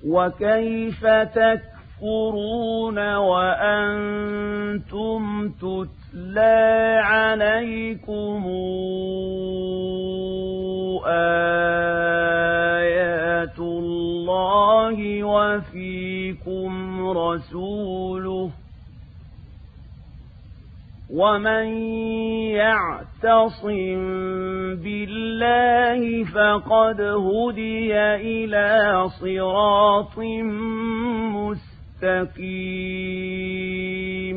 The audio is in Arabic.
وكيف تكفرون وأنتم تتلى عليكم آيات الله وفيكم رسوله ومن يعتصم بالله فقد هدي إلى صراط مستقيم